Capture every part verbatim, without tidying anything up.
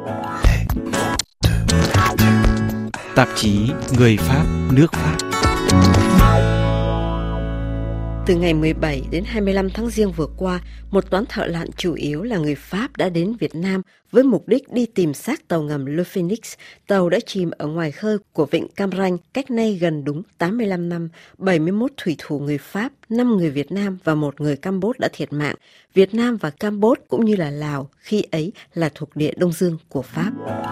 Tạp chí Người Pháp, nước Pháp. Từ ngày mười bảy đến hai mươi lăm tháng Giêng vừa qua, một toán thợ lặn chủ yếu là người Pháp đã đến Việt Nam với mục đích đi tìm xác tàu ngầm Le Phoenix. Tàu đã chìm ở ngoài khơi của vịnh Cam Ranh cách nay gần đúng tám mươi lăm năm. bảy mươi mốt thủy thủ người Pháp, năm người Việt Nam và một người Campuchia đã thiệt mạng. Việt Nam và Campuchia cũng như là Lào khi ấy là thuộc địa Đông Dương của Pháp.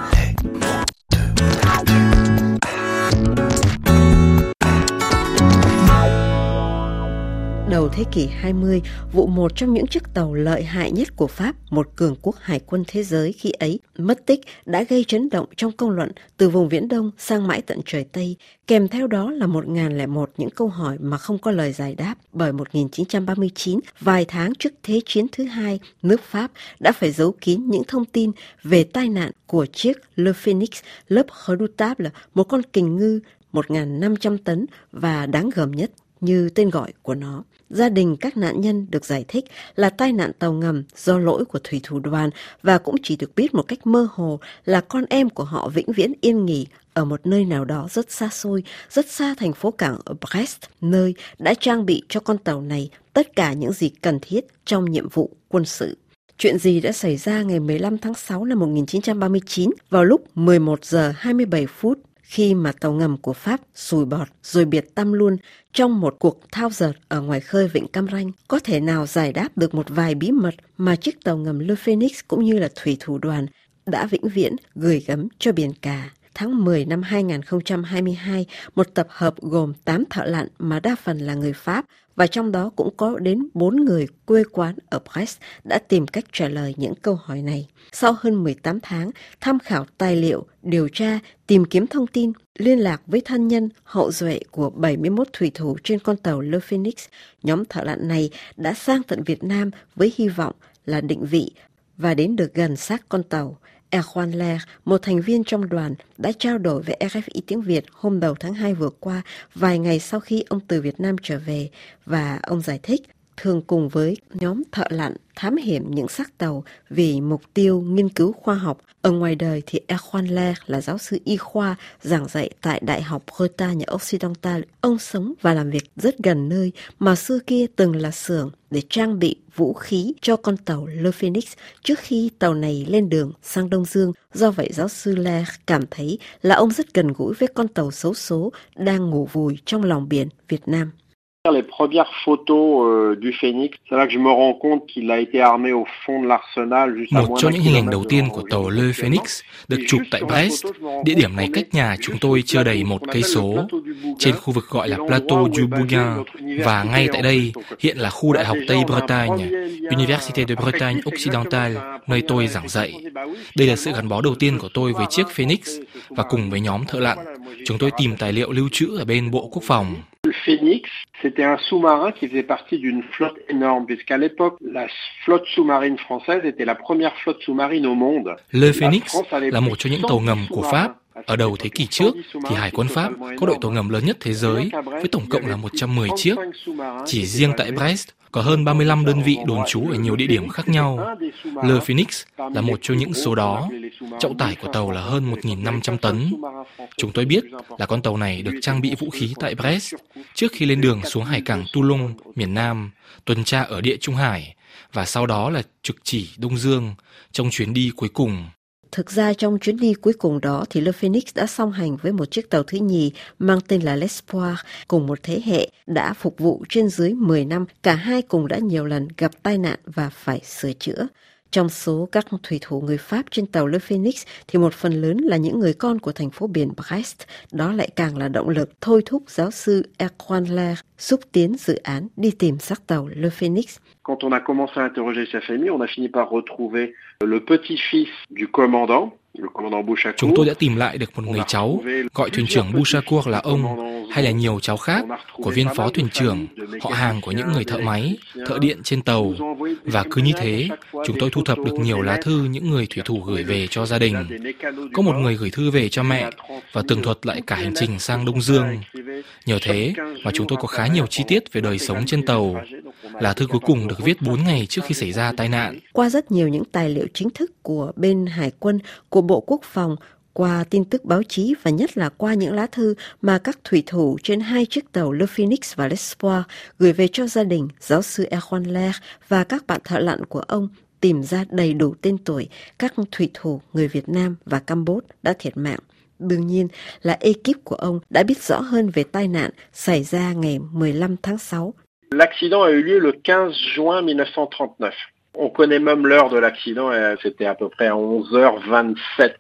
Đầu thế kỷ hai mươi, vụ một trong những chiếc tàu lợi hại nhất của Pháp, một cường quốc hải quân thế giới khi ấy, mất tích đã gây chấn động trong công luận từ vùng Viễn Đông sang mãi tận trời Tây. Kèm theo đó là một nghìn lẻ một những câu hỏi mà không có lời giải đáp. Bởi một nghìn chín trăm ba mươi chín, vài tháng trước Thế chiến thứ hai, nước Pháp đã phải giấu kín những thông tin về tai nạn của chiếc Le Phoenix, lớp Redoutable, một con kình ngư một nghìn năm trăm tấn và đáng gờm nhất như tên gọi của nó. Gia đình các nạn nhân được giải thích là tai nạn tàu ngầm do lỗi của thủy thủ đoàn và cũng chỉ được biết một cách mơ hồ là con em của họ vĩnh viễn yên nghỉ ở một nơi nào đó rất xa xôi, rất xa thành phố cảng ở Brest, nơi đã trang bị cho con tàu này tất cả những gì cần thiết trong nhiệm vụ quân sự. Chuyện gì đã xảy ra ngày mười lăm tháng sáu năm một nghìn chín trăm ba mươi chín vào lúc mười một giờ hai mươi bảy phút khi mà tàu ngầm của Pháp sùi bọt rồi biệt tăm luôn trong một cuộc thao dượt ở ngoài khơi vịnh Cam Ranh, có thể nào giải đáp được một vài bí mật mà chiếc tàu ngầm Le Phoenix cũng như là thủy thủ đoàn đã vĩnh viễn gửi gắm cho biển cả. Tháng mười năm hai nghìn không trăm hai mươi hai, một tập hợp gồm tám thợ lặn mà đa phần là người Pháp và trong đó cũng có đến bốn người quê quán ở Brest đã tìm cách trả lời những câu hỏi này. Sau hơn mười tám tháng, tham khảo tài liệu, điều tra, tìm kiếm thông tin, liên lạc với thân nhân, hậu duệ của bảy mươi mốt thủy thủ trên con tàu Le Phoenix, nhóm thợ lặn này đã sang tận Việt Nam với hy vọng là định vị và đến được gần xác con tàu. Erwan Ler, một thành viên trong đoàn, đã trao đổi với rờ ép i tiếng Việt hôm đầu tháng hai vừa qua, vài ngày sau khi ông từ Việt Nam trở về, và ông giải thích thường cùng với nhóm thợ lặn thám hiểm những xác tàu vì mục tiêu nghiên cứu khoa học. Ở ngoài đời thì Erwan Ler là giáo sư y khoa giảng dạy tại Đại học Bretagne Occidentale. Ông sống và làm việc rất gần nơi mà xưa kia từng là xưởng để trang bị vũ khí cho con tàu Le Phoenix trước khi tàu này lên đường sang Đông Dương. Do vậy giáo sư Ler cảm thấy là ông rất gần gũi với con tàu xấu số đang ngủ vùi trong lòng biển Việt Nam. Les premières photos euh, du Phoenix, c'est là que je me rends compte qu'il a été armé au fond de l'arsenal juste à Một trong những hình ảnh đầu tiên của tàu Le Phoenix được chụp tại Brest. Địa điểm này cách nhà chúng tôi chưa đầy một cây số, trên khu vực gọi là Plateau du Bougain, và ngay tại đây hiện là khu Đại học Tây Bretagne, Université de Bretagne Occidentale, nơi tôi giảng dạy. Đây là sự gắn bó đầu tiên của tôi với chiếc Phoenix, và cùng với nhóm thợ lặn, chúng tôi tìm tài liệu lưu trữ ở bên Bộ Quốc phòng. Le Phoenix, c'était un sous-marin qui faisait partie d'une flotte énorme, puisqu'à l'époque, la flotte sous-marine française était la première flotte sous-marine au monde. Le Phoenix là một trong những tàu ngầm của Pháp. Ở đầu thế kỷ trước thì Hải quân Pháp có đội tàu ngầm lớn nhất thế giới với tổng cộng là một trăm mười chiếc. Chỉ riêng tại Brest có hơn ba mươi lăm đơn vị đồn trú ở nhiều địa điểm khác nhau. Le Phoenix là một trong những số đó. Trọng tải của tàu là hơn một nghìn năm trăm tấn. Chúng tôi biết là con tàu này được trang bị vũ khí tại Brest trước khi lên đường xuống hải cảng Toulon, miền Nam, tuần tra ở Địa Trung Hải và sau đó là trực chỉ Đông Dương trong chuyến đi cuối cùng. Thực ra trong chuyến đi cuối cùng đó thì Le Phoenix đã song hành với một chiếc tàu thứ nhì mang tên là L'Espoir, cùng một thế hệ đã phục vụ trên dưới mười năm. Cả hai cùng đã nhiều lần gặp tai nạn và phải sửa chữa. Trong số các thủy thủ người Pháp trên tàu Le Phoenix thì một phần lớn là những người con của thành phố biển Brest. Đó lại càng là động lực thôi thúc giáo sư Erwan Ler xúc tiến dự án đi tìm xác tàu Le Phoenix. Quand on a commencé à interroger sa famille, on a fini par retrouver le petit-fils du commandant. Chúng tôi đã tìm lại được một người cháu, gọi thuyền trưởng Bouchacourt là ông, hay là nhiều cháu khác của viên phó thuyền trưởng, họ hàng của những người thợ máy, thợ điện trên tàu. Và cứ như thế, chúng tôi thu thập được nhiều lá thư những người thủy thủ gửi về cho gia đình. Có một người gửi thư về cho mẹ và tường thuật lại cả hành trình sang Đông Dương. Nhờ thế mà chúng tôi có khá nhiều chi tiết về đời sống trên tàu. Lá thư cuối cùng được viết bốn ngày trước khi xảy ra tai nạn. Qua rất nhiều những tài liệu chính thức của bên Hải quân, của Bộ Quốc phòng, qua tin tức báo chí và nhất là qua những lá thư mà các thủy thủ trên hai chiếc tàu Le Phoenix và L'Espoir gửi về cho gia đình giáo sư Erwan Lair và các bạn thợ lặn của ông, tìm ra đầy đủ tên tuổi các thủy thủ người Việt Nam và Campuchia đã thiệt mạng. Đương nhiên là ekip của ông đã biết rõ hơn về tai nạn xảy ra ngày mười lăm tháng sáu. L'accident a eu lieu le quinze juin mille neuf cent trente-neuf. On connaît même l'heure de l'accident, c'était à peu près à onze heures vingt-sept.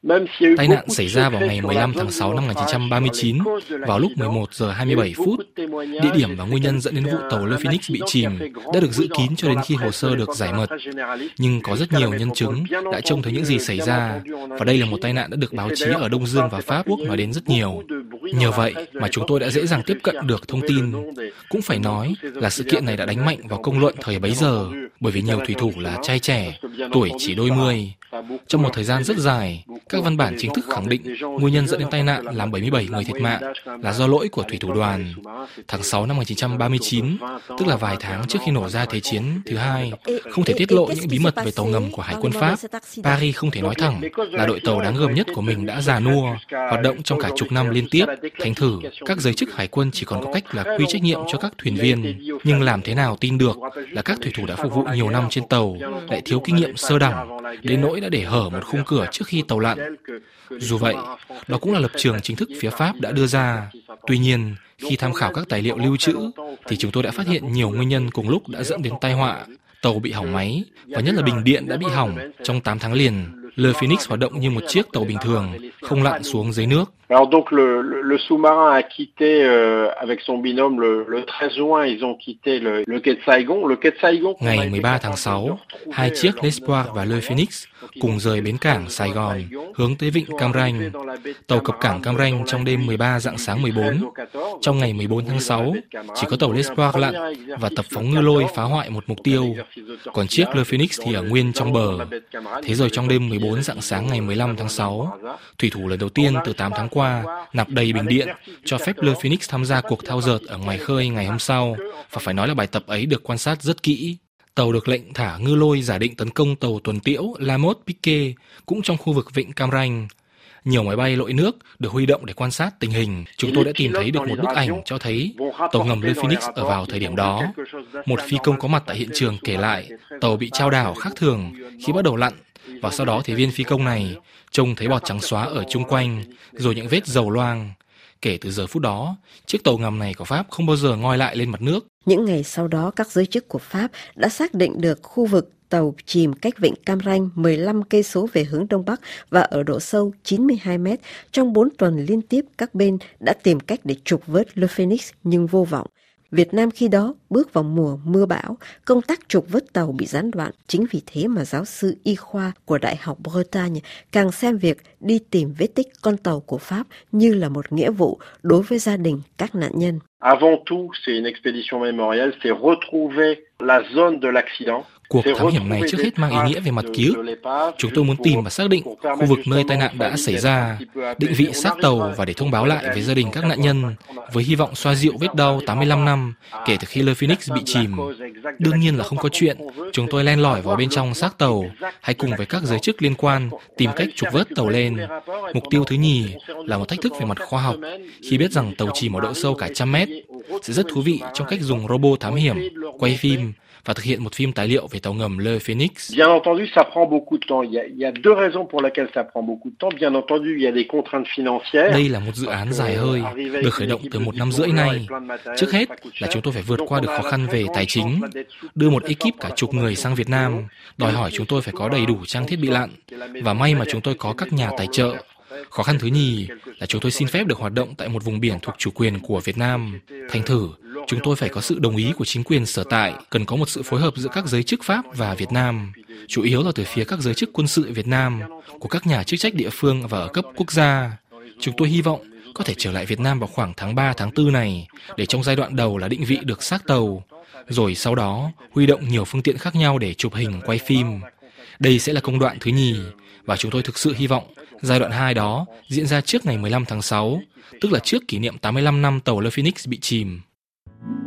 Tai nạn xảy ra vào ngày mười lăm tháng sáu năm một nghìn chín trăm ba mươi chín, vào lúc mười một giờ hai mươi bảy phút. Địa điểm và nguyên nhân dẫn đến vụ tàu Le Phoenix bị chìm đã được giữ kín cho đến khi hồ sơ được giải mật. Nhưng có rất nhiều nhân chứng đã trông thấy những gì xảy ra, và đây là một tai nạn đã được báo chí ở Đông Dương và Pháp Quốc nói đến rất nhiều. Nhờ vậy mà chúng tôi đã dễ dàng tiếp cận được thông tin. Cũng phải nói là sự kiện này đã đánh mạnh vào công luận thời bấy giờ, bởi vì nhiều thủy thủ là trai trẻ, tuổi chỉ đôi mươi. Trong một thời gian rất dài, các văn bản chính thức khẳng định nguyên nhân dẫn đến tai nạn làm bảy mươi bảy người thiệt mạng là do lỗi của thủy thủ đoàn. Tháng sáu năm một nghìn chín trăm ba mươi chín, tức là vài tháng trước khi nổ ra Thế chiến thứ hai, không thể tiết lộ những bí mật về tàu ngầm của Hải quân Pháp. Paris không thể nói thẳng là đội tàu đáng gờm nhất của mình đã già nua, hoạt động trong cả chục năm liên tiếp. Thành thử, các giới chức Hải quân chỉ còn có cách là quy trách nhiệm cho các thuyền viên. Nhưng làm thế nào tin được là các thủy thủ đã phục vụ nhiều năm trên tàu, lại thiếu kinh nghiệm sơ đẳng, đến nỗi đã để hở một khung cửa trước khi tàu lặn. Dù vậy, đó cũng là lập trường chính thức phía Pháp đã đưa ra. Tuy nhiên, khi tham khảo các tài liệu lưu trữ, thì chúng tôi đã phát hiện nhiều nguyên nhân cùng lúc đã dẫn đến tai họa. Tàu bị hỏng máy, và nhất là bình điện đã bị hỏng trong tám tháng liền. Le Phoenix hoạt động như một chiếc tàu bình thường, không lặn xuống dưới nước. Alors donc le, le, le sous-marin a quitté euh, avec son binôme le, le treize juin, ils ont quitté le, le quai de Saigon. Le quai de Saigon. Ngày mười ba tháng sáu, hai chiếc L'Espoir và Le Phoenix cùng rời bến cảng Sài Gòn hướng tới vịnh Cam Ranh. Tàu cập cảng Cam Ranh trong đêm mười ba rạng sáng mười bốn. Trong ngày mười bốn tháng sáu, chỉ có tàu L'Espoir lặn và tập phóng ngư lôi phá hoại một mục tiêu. Còn chiếc Le Phoenix thì ở nguyên trong bờ. Thế rồi trong đêm mười bốn rạng sáng ngày mười lăm tháng sáu, thủy thủ lần đầu tiên từ tám tháng qua nạp đầy bình điện, cho phép Le Phoenix tham gia cuộc thao dợt ở ngoài khơi ngày hôm sau, và phải nói là bài tập ấy được quan sát rất kỹ. Tàu được lệnh thả ngư lôi giả định tấn công tàu tuần tiễu La Motte Piquet cũng trong khu vực vịnh Cam Ranh. Nhiều máy bay lội nước được huy động để quan sát tình hình. Chúng tôi đã tìm thấy được một bức ảnh cho thấy tàu ngầm Le Phoenix ở vào thời điểm đó. Một phi công có mặt tại hiện trường kể lại tàu bị chao đảo khác thường khi bắt đầu lặn, và sau đó thì viên phi công này trông thấy bọt trắng xóa ở chung quanh, rồi những vết dầu loang. Kể từ giờ phút đó, chiếc tàu ngầm này của Pháp không bao giờ ngoi lại lên mặt nước. Những ngày sau đó, các giới chức của Pháp đã xác định được khu vực tàu chìm cách vịnh Cam Ranh mười lăm cây số về hướng đông bắc và ở độ sâu chín mươi hai mét. Trong bốn tuần liên tiếp, các bên đã tìm cách để trục vớt Le Phoenix nhưng vô vọng. Việt Nam khi đó bước vào mùa mưa bão, công tác trục vớt tàu bị gián đoạn. Chính vì thế mà giáo sư y khoa của Đại học Bretagne càng xem việc đi tìm vết tích con tàu của Pháp như là một nghĩa vụ đối với gia đình các nạn nhân. Avant tout, c'est une expédition mémorielle, c'est retrouver la zone de l'accident. Cuộc thám hiểm này trước hết mang ý nghĩa về mặt ký ức. Chúng tôi muốn tìm và xác định khu vực nơi tai nạn đã xảy ra, định vị xác tàu và để thông báo lại với gia đình các nạn nhân, với hy vọng xoa dịu vết đau tám mươi lăm năm kể từ khi Le Phoenix bị chìm. Đương nhiên là không có chuyện chúng tôi len lỏi vào bên trong xác tàu, hay cùng với các giới chức liên quan tìm cách trục vớt tàu lên. Mục tiêu thứ nhì là một thách thức về mặt khoa học, khi biết rằng tàu chìm ở độ sâu cả trăm mét. Sẽ rất thú vị trong cách dùng robot thám hiểm, quay phim và thực hiện một phim tài liệu về tàu ngầm Le Phoenix. Bien entendu, ça prend beaucoup de temps. Il y a, il y a deux raisons pour lesquelles ça prend beaucoup de temps. Bien entendu, il y a des contraintes financières. Đây là một dự án dài hơi, được khởi động từ một năm rưỡi nay. Trước hết là chúng tôi phải vượt qua được khó khăn về tài chính, đưa một ekip cả chục người sang Việt Nam, đòi hỏi chúng tôi phải có đầy đủ trang thiết bị lặn, và may mà chúng tôi có các nhà tài trợ. Khó khăn thứ nhì là chúng tôi xin phép được hoạt động tại một vùng biển thuộc chủ quyền của Việt Nam. Thành thử, chúng tôi phải có sự đồng ý của chính quyền sở tại, cần có một sự phối hợp giữa các giới chức Pháp và Việt Nam, chủ yếu là từ phía các giới chức quân sự Việt Nam, của các nhà chức trách địa phương và ở cấp quốc gia. Chúng tôi hy vọng có thể trở lại Việt Nam vào khoảng tháng ba, tháng tư này, để trong giai đoạn đầu là định vị được xác tàu, rồi sau đó huy động nhiều phương tiện khác nhau để chụp hình, quay phim. Đây sẽ là công đoạn thứ nhì, và chúng tôi thực sự hy vọng giai đoạn hai đó diễn ra trước ngày mười lăm tháng sáu, tức là trước kỷ niệm tám mươi lăm năm tàu Le Phoenix bị chìm.